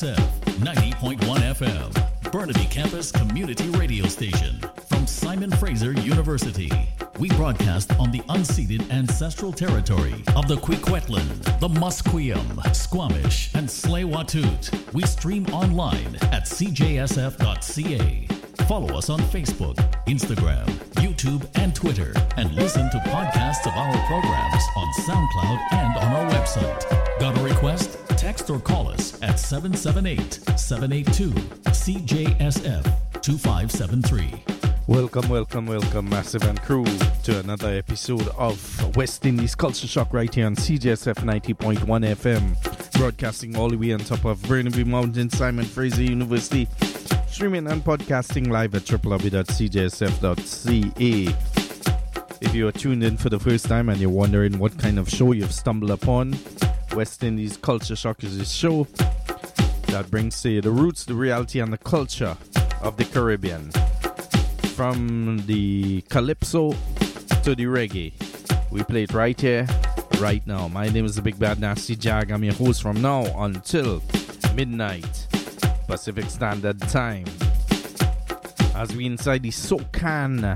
CJSF 90.1 FM, Burnaby Campus Community Radio Station. From Simon Fraser University, we broadcast on the unceded ancestral territory of the Kwikwetlan, the Musqueam, Squamish, and Tsleil-Waututh. We stream online at cjsf.ca. Follow us on Facebook, Instagram, YouTube, and Twitter, and listen to podcasts of our programs on SoundCloud and on our website. Got a request? Text or call us at 778-782-CJSF-2573. Welcome, Massive and crew, to another episode of West Indies Culture Shock right here on CJSF 90.1 FM, broadcasting all the way on top of Burnaby Mountain, Simon Fraser University, streaming and podcasting live at www.cjsf.ca. If you are tuned in for the first time and you're wondering what kind of show you've stumbled upon, West Indies Culture Shock is a show that brings to you the roots, the reality, and the culture of the Caribbean. From the calypso to the reggae, we play it right here, right now. My name is the Big Bad Nasty Jag. I'm your host from now until midnight Pacific Standard Time, as we inside the SoCan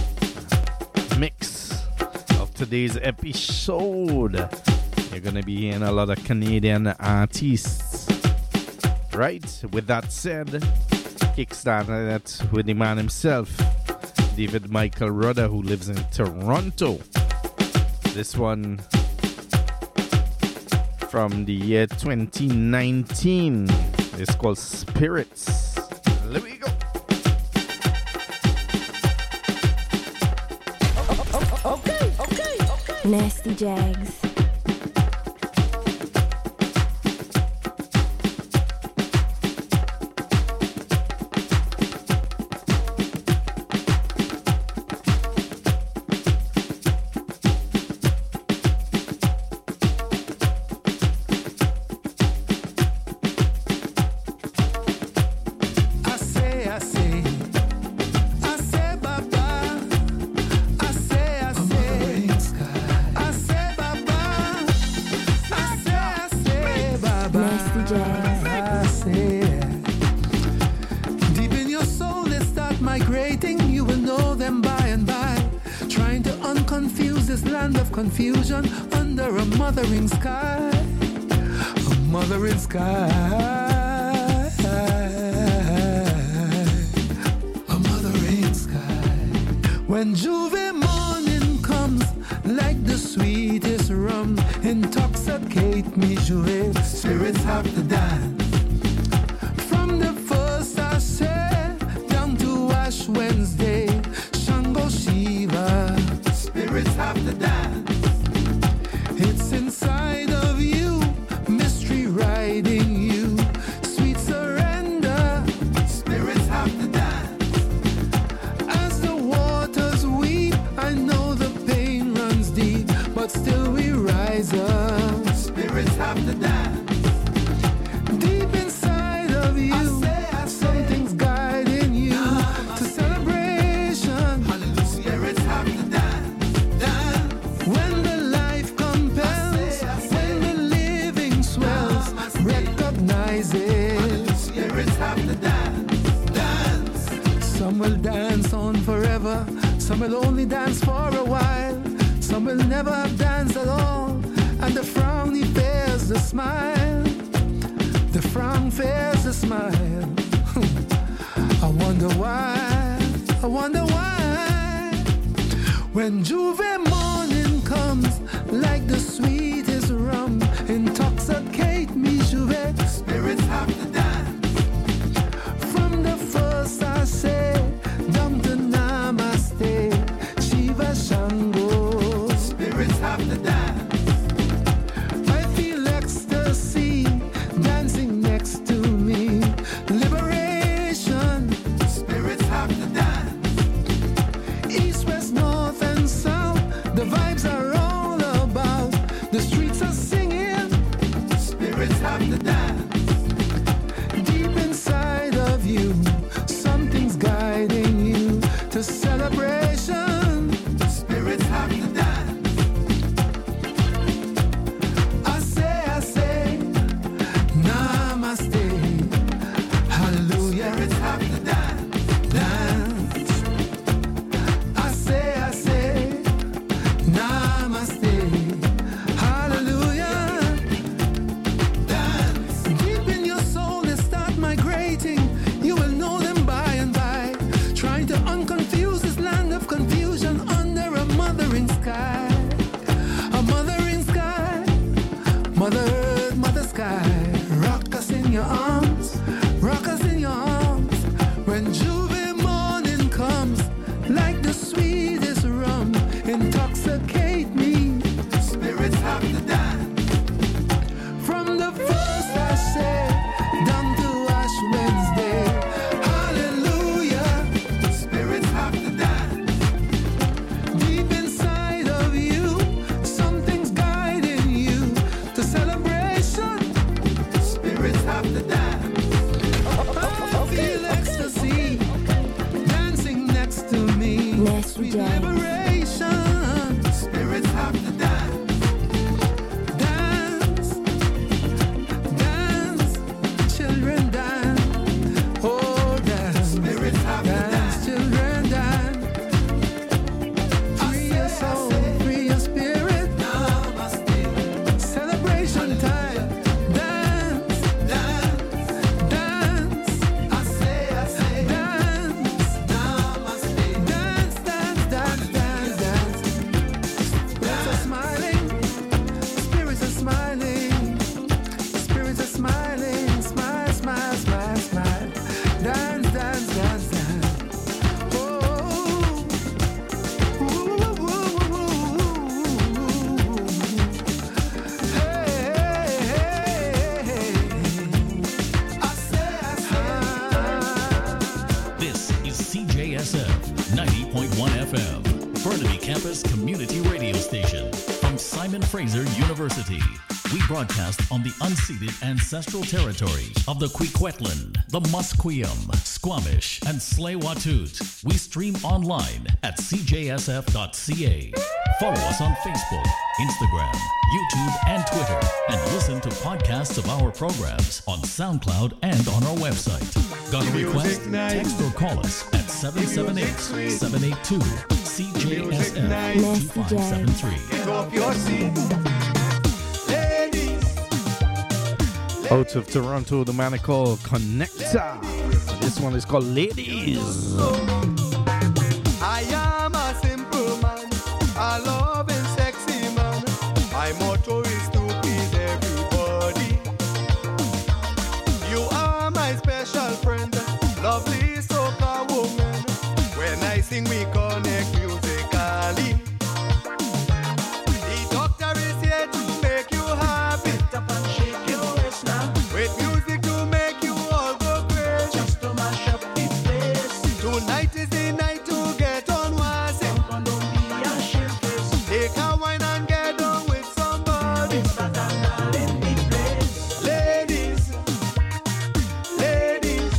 mix of today's episode. You're gonna be hearing a lot of Canadian artists. Right, with that said, kickstarted it with the man himself, David Michael Rudder, who lives in Toronto. This one from the year 2019. It's called Spirits. There we go. Okay. Nasty Jags. Confusion under a mothering sky, a mothering sky, a mothering sky. When Juve morning comes, like the sweetest rum, intoxicate me, Juve. Spirits have to dance. From the first I said down to Ash Wednesday, Shango Shiva. Spirits have to dance. It's inside of you, mystery riding you, sweet surrender. Spirits have to dance. As the waters weep, I know the pain runs deep, but still we rise up. Spirits have to dance. Deep inside of you, something's guiding you to celebration. Hallelujah. Spirits have to dance. When the life compels, when the living swells, recognize it. Spirits have to dance. Some will dance on forever, some will only dance for a while, some will never have danced at all, and the frown he bears the smile. The frown bears the smile. I wonder why, when Juve morning comes, like the sweetest rum, intoxicate me, Juve. Spirits have to dance. From the first I say, down to Namaste, Shiva Shango. Spirits have to dance. I feel ecstasy dancing next to me. Liberation. Spirits have to dance. East, west, north, and south, the vibes are all about. The streets are singing. Spirits have to dance. Deep inside of you, something's guiding you to celebration. Spirits have to dance. I say, Namaste. Mother Earth, Mother Sky, rock us in your arms, rock us in your arms. When Juve morning comes, like the sweetest rum, intoxicate me. Spirits have to dance. From the first I say, down to Ash Wednesday. Hallelujah. Spirits have to dance. Deep inside of you, something's guiding you to celebration. Spirits have to dance. Feel ecstasy, dancing next to me. Sweet liberation. Spirits have to dance. Dance, dance, children dance. Oh, dance. Spirits have to dance. Children dance. Free your soul, free your spirit. Namaste. Celebration time. Dance, dance, dance. I say, dance. Namaste. Dance, dance, dance, dance, dance. Spirits are smiling. Spirits are smiling. Spirits are smiling. Smile, smile, smile, smile. Dance, dance, dance, dance. Oh, ooh, ooh, ooh, ooh, ooh. Hey, hey, hey. I say, This is CJSF 90.1 FM, Burnaby Campus Community Radio Station from Simon Fraser University. We broadcast on the unceded ancestral territory of the Kwikwetland, the Musqueam, Squamish, and Tsleil-Waututh. We stream online at cjsf.ca. Follow us on Facebook, Instagram, YouTube, and Twitter, and listen to podcasts of our programs on SoundCloud and on our website. Got a request? Text or call us at 778-782-CJSF-2573. Get off your seat. Ladies. Out of Toronto, the man called Connector. This one is called Ladies. I am a simple man, a loving sexy man. My motto is to please everybody. You are my special friend, lovely soca woman. When I sing, we connect musically. The doctor is here to make you happy. Sit up and shake your waist now. With music to make you all go crazy. Just to mash up the place. Tonight is the night to get on wassy. Don't be ashamed. Take a wine and get on with somebody. Ladies, ladies,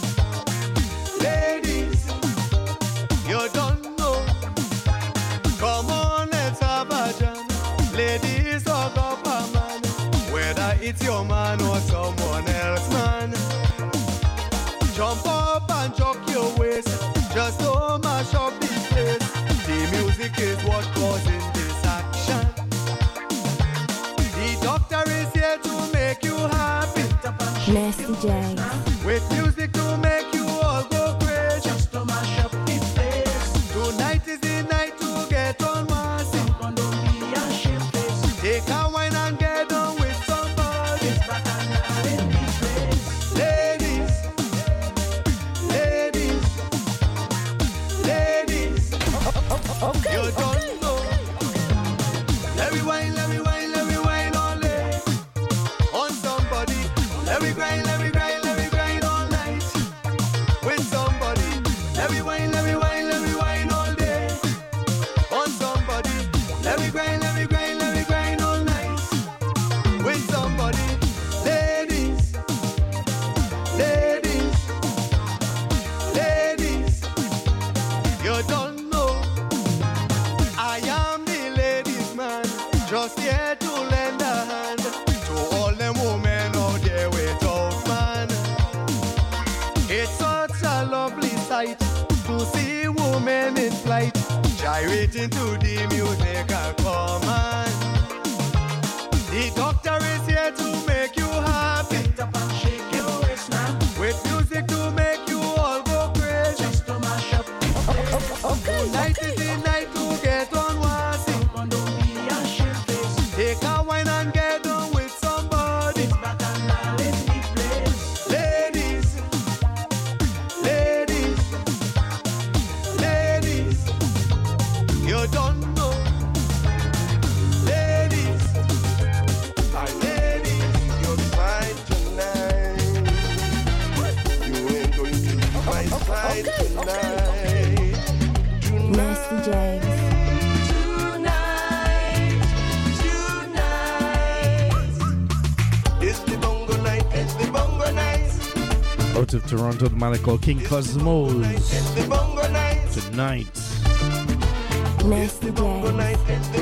ladies, you don't know. Come on, let's have a jam. Ladies, talk up a man. Whether it's your man or someone else, man. Jump up and chuck your waist. Just don't mash up the place. The music is what causing this action. The doctor is here to make you happy. Nasty Jags. With music to make you all go crazy. Just to mash up the place. Tonight is the night to get on massy. Don't be ashamed. Take a wine and get on with somebody. Ladies, ladies, ladies. You don't know. Let me wine, let me wine, let me wine all day. On somebody. Let me grind, let me grind, let me grind all night. With somebody. Let me wine, let me wine, let me wine all day. On somebody. Let me grind, let me grind, let me grind all night. With somebody. Ladies, ladies, ladies. You don't know. I am the ladies man, just here to lend a hand to all them women out there without man. It's such a lovely sight to see women in flight, gyrating to the music and command. The doctor is here to make you happy. Sit up and shake your waist now. With music to make you all go crazy. Just to mash up the place. Tonight is the night to get on wassy. Don't be ashamed. Take a wine and get on with some. Out of Toronto, the man called King Cosmos. Tonight. Nasty Jags.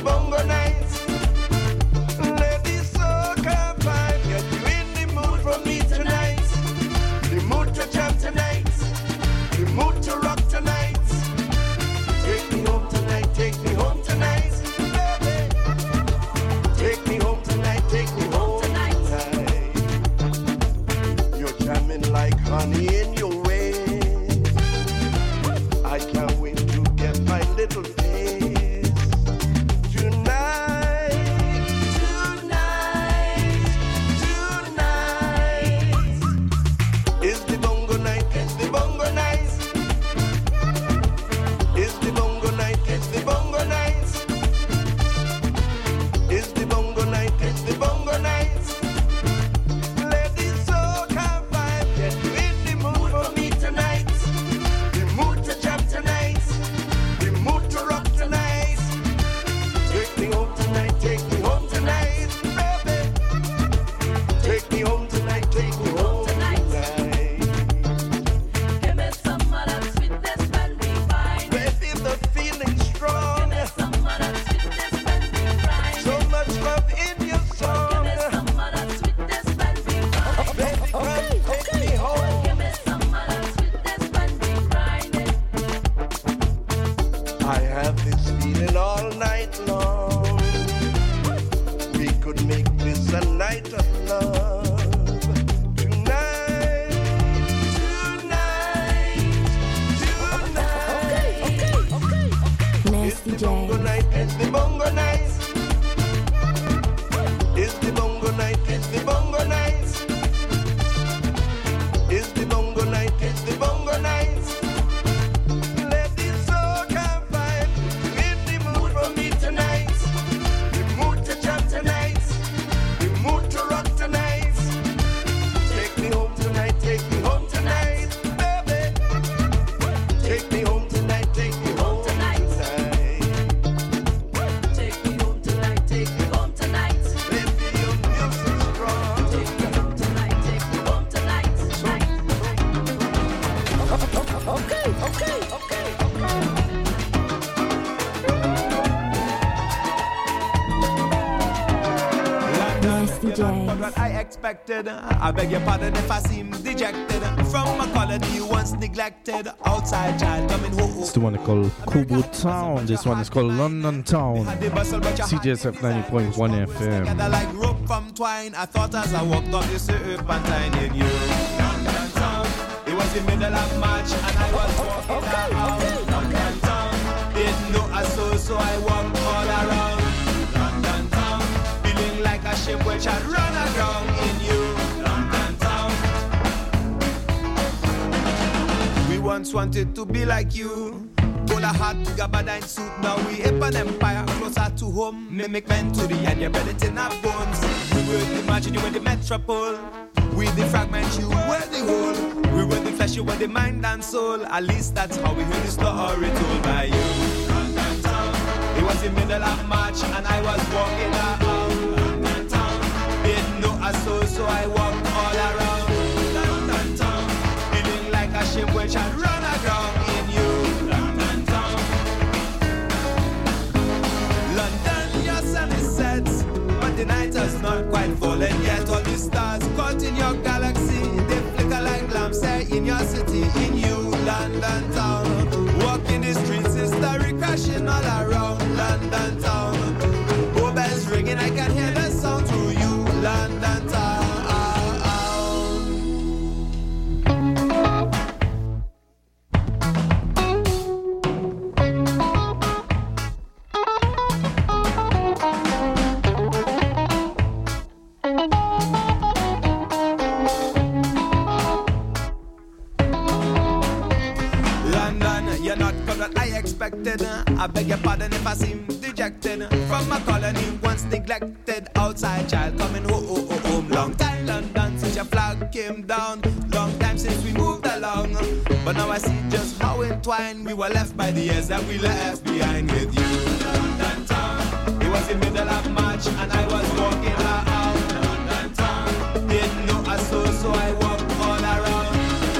Honey in your ways, I can't wait to get my little face. Tonight, tonight, tonight is the bongo night, it's the bongo night. Is the bongo night, it's the bongo night. Is the bongo night, it's the bongo night. I beg your pardon if I seem dejected from a colony once neglected. Outside child coming home. It's the one called Kubu Town. This one is called London Town. CJSF 90.1 FM. Like rope from twine. I thought as I walked up the serpentine in you. London Town. It was the middle of March and I was walking around. London Town. Didn't know a soul, so I walked all around. London Town. Feeling like a ship which had run aground in you. London Town. We once wanted to be like you. Pull a hat, gabardine suit. Now we hip an empire closer to home. Mimic men to the end, you build it in our bones. We will imagine you in the metropole. We the fragment, you were the whole. We were the flesh, you were the mind and soul. At least that's how we heard the story told by you. London Town. It was the middle of March and I was walking around. London Town. Didn't know a soul, so I walked all around. London Town. Feeling like a ship which had run aground in you. London Town. London, your sun is set, but the night has not quite fallen yet. All the stars caught in your galaxy, they flicker like lamps there in your city, in you, London Town. Walking the streets, history crashing all around London Town. Oh, bells ringing, I can hear the sound through you, London Town. I beg your pardon if I seem dejected from a colony once neglected. Outside child coming home. Long time London since your flag came down. Long time since we moved along. But now I see just how entwined we were left by the years that we left behind with you. London Town. It was the middle of March and I was walking around. London Town. Didn't know a soul, so I walked all around.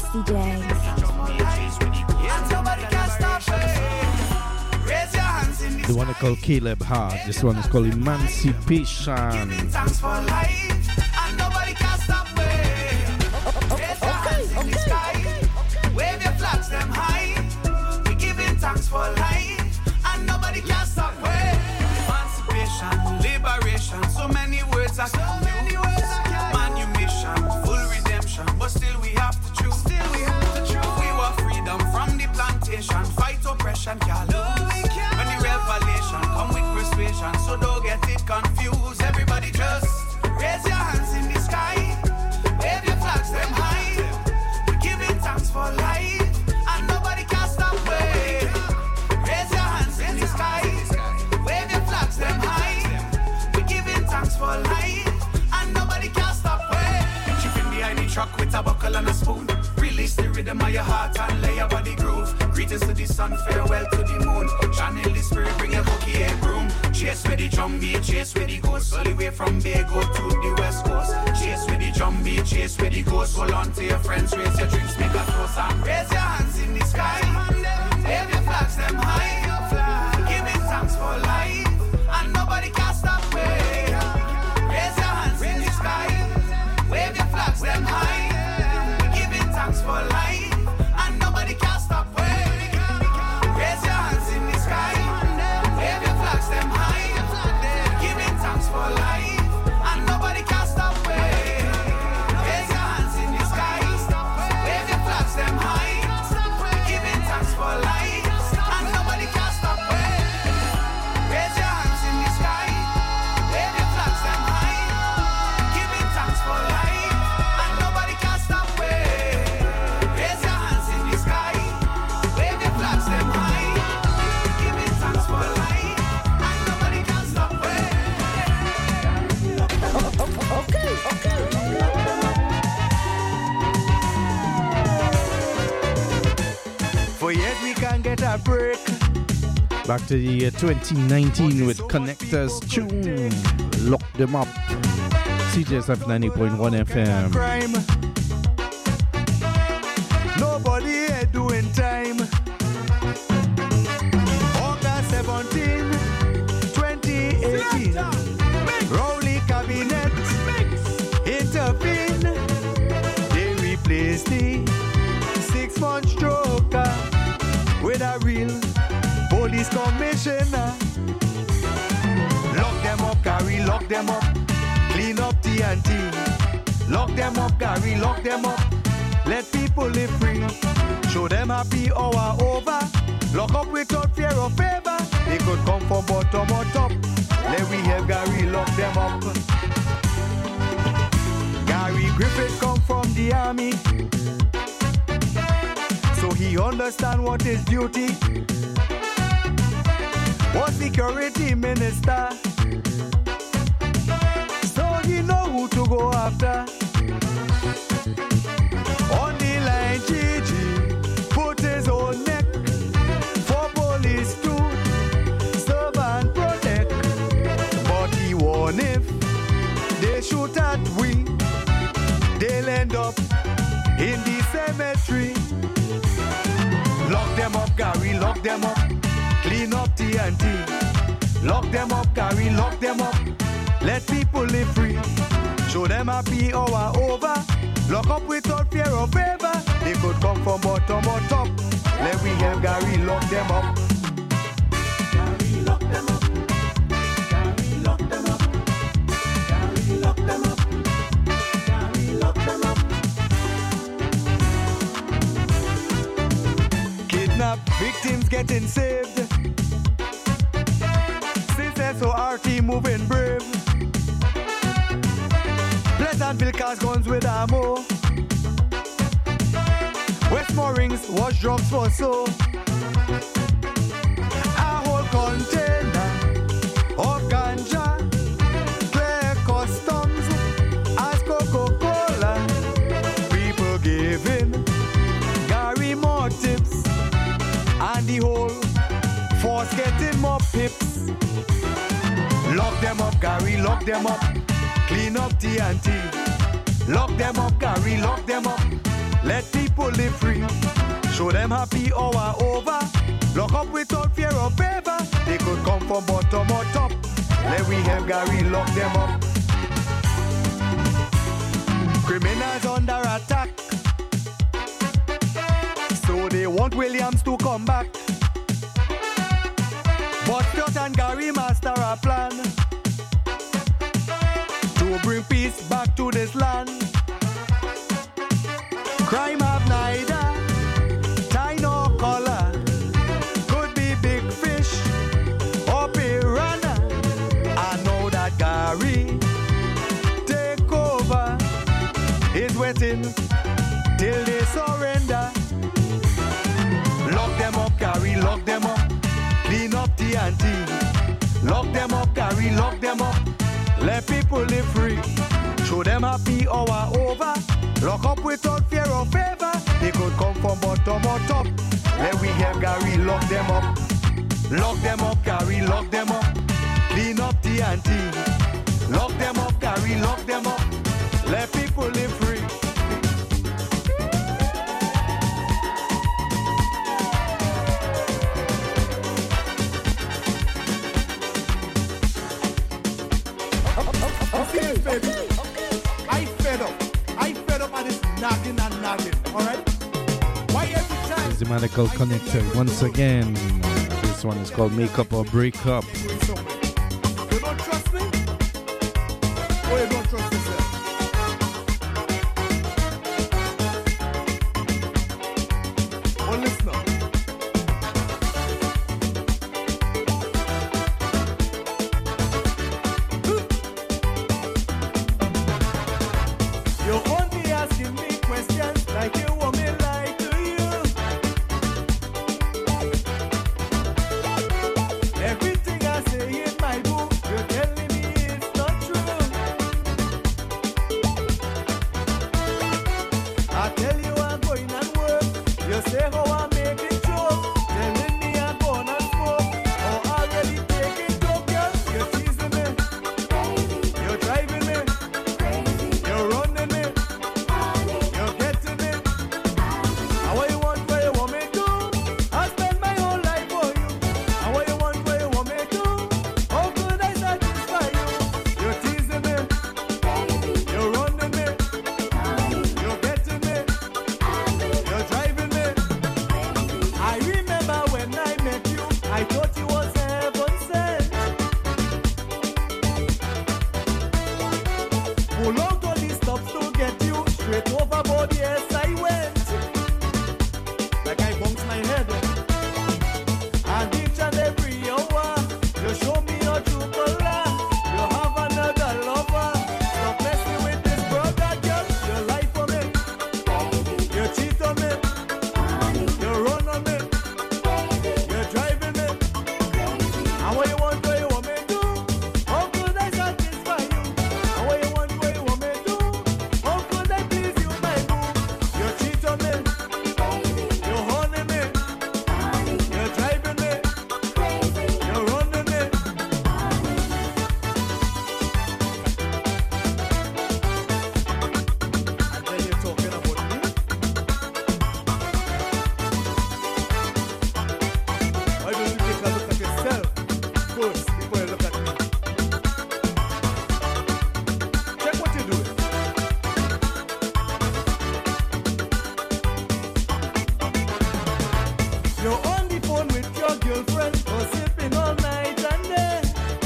Nasty James. The one I call Caleb Hart. This one is called Emancipation. Thanks for life, and nobody can stop wave. Raise your hands in the sky, wave your flags them high. We giving thanks for life, and nobody can stop wave. Emancipation, liberation, so many words I can use. Manumission, full redemption, but still we have to choose. We want freedom from the plantation, fight oppression, can't lose. When the revelation come with persuasion, so don't get it confused. Everybody just raise your hands in the sky, wave your flags them high. We're giving thanks for life, and nobody can stop wave. Raise your hands in the sky, wave your flags them high. We're giving thanks for life, and nobody can stop wave. Chipping behind the truck with a buckle and a spoon. Release the rhythm of your heart and lay your body groove. Greetings to the sun, farewell to the moon. Channel the spirit, bring a bouquet and broom. Chase with the drum beat, chase with the ghost. All the way from Bago to the west coast. Chase with the drum beat, chase with the ghost. Hold on to your friends, raise your drinks, make a toast. And raise your hands in the sky, wave your flags them high. Giving thanks for life, and nobody can stop wave. Raise your hands in the sky, wave your flags them high. Thanks for life, and nobody can stop wave. Raise your hands in the sky, wave your flags them high. Giving thanks for life, and nobody can stop wave. Raise your hands in the sky, wave your flags them high. Giving thanks for life, and nobody can stop wave. Raise your hands in the sky, wave your flags them high. Giving thanks for life, and nobody can stop wave. Raise your hands in the sky, wave your flags them high. Giving thanks for life, and nobody can stop wave. Okay. For yet we can get a break. Back to the year 2019 with Connectors Tune. Lock them up. CJSF 90.1 FM. Crime. Nobody here doing time. August 17, 2018. Rowley Cabinet intervene. They replace the 6-month joker with a real police commissioner. Lock them up, Gary, lock them up. Clean up TNT. Lock them up, Gary, lock them up. Let people live free. Show them happy hour over. Lock up without fear or favor. They could come from bottom or top. Let we have Gary lock them up. Gary Griffith come from the army, so he understand what is duty. Was security minister, so he know who to go after. On the line, Gigi put his own neck for police to serve and protect. But he warned if they shoot at we, they'll end up in the cemetery. Lock them up, Gary, lock them up. Clean up TNT. Lock them up, Gary, lock them up. Let people live free. Show them happy hour over. Lock up without fear or favor. They could come from bottom or top. Let we have Gary lock them up. Gary lock them up. Gary lock them up. Gary lock them up. Gary lock them up. Kidnap victims getting saved. Since SORT moving brave. Pleasantville cars guns with ammo. Westmore rings wash drugs for so. A whole container of ganja, clear customs as Coca-Cola. People giving Gary more tips, and the whole force getting more pips. Lock them up, Gary, lock them up. Clean up TNT. Lock them up, Gary, lock them up. Let people live free. Show them happy hour over. Lock up without fear or favor. They could come from bottom or top. Let we have Gary lock them up. Criminals under attack. So they want Williams to come back. But Scott and Gary master a plan to bring peace back to this land. Crime have neither tie nor color. Could be big fish or piranha. I know that Gary take over. Is waiting till they surrender. Lock them up, Gary, lock them up. Clean up TNT. Lock them up, Gary, lock them up. Let people live free. Show them happy hour over. Lock up without fear or favor. They could come from bottom or top. Let we have Gary lock them up. Lock them up, Gary, lock them up. Clean up TNT. Lock them up, Gary, lock them up. Let people live free. Baby. I fed up at this nagging and nagging, alright? Why every time? It's the Medical Connector once again. This one is called Make Up or Break Up. You don't trust me? Or you don't trust yourself? Well, listen up. You're only asking me questions like you want me lie to you. Everything I say in my book, you're telling me it's not true. I tell you I'm going and work. You say how I make it joke. Telling me I'm going and smoke. Or already taking dope, girl. You're teasing me. You're driving me. You're running me. You're getting me. And what you want, where you want me to? I spend my whole life for you. And what you want, where you want me to? How could I satisfy you? You're teasing me. You're running me. You're getting me. You're driving me. I remember when I met you, I thought you was heaven sent. Pull out all these stops to get you straight overboard, yes I went. Like I bumped my head. And each and every hour, you show me your true color. You have another lover. Stop messing with this brother, girl. You lie for me. You cheat on me. You run on me. You're driving me. And what you want, where you want me to? How could I satisfy you? And what you want, where you want me to? How could I please you, my boo? You cheat on me. You're haunting me. You're driving me. You're running me. And then you're talking about me? Why don't you take a look at yourself first before you look at me? Check what you're doing. You're on the phone with your girlfriend, gossiping all night and day.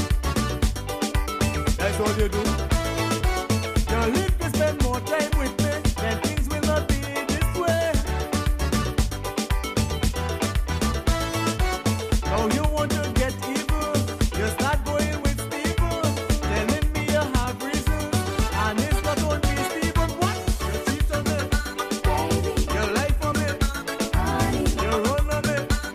That's what you do. You're live to spend more time with me, then things will not be this way. Now you want to get evil, you start going with Steven, telling me you have reasons, and it's not only Steven. What? You cheat on me, you lie for me, you run on me,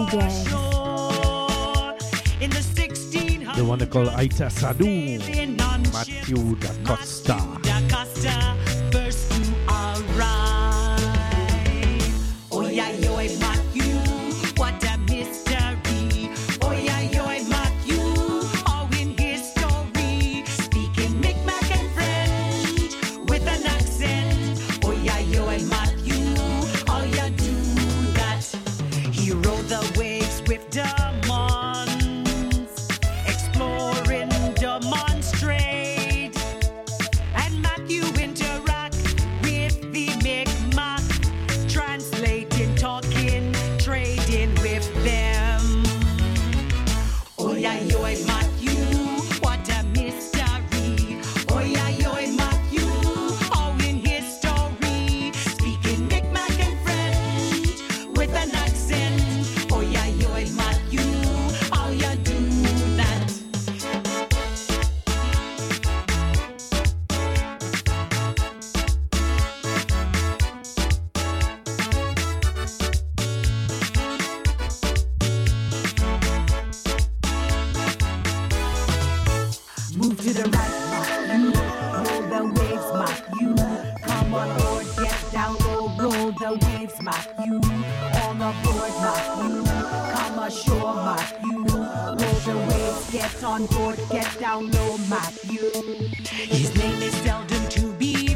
Jazz. The one they call Aita Sadu, Matthew Da Costa. First to arrive. Oh yeah, yo, Matthew, what a mystery. Oh yeah, yo, Matthew, all in history. Speaking Mi'kmaq and French with an accent. Oh yeah, yo, Matthew, all you do that. He rode the waves with demands, exploring, demonstrate, and Matthew interact with the Mi'kmaq, translating, talking, trading with them. Oh yeah, yo, Matthew, what a mystery. Oh yeah, yo, Matthew, all in history. Speaking Mi'kmaq and French with an accent. Oh yeah, yo, Matthew, all you do that. Move to the right, Matthew. Roll the waves, Matthew. Come on board, get down low. Roll the waves, Matthew. On aboard, Matthew. Come ashore, Matthew. Roll the waves, get on board, get down low, Matthew. His name is seldom to be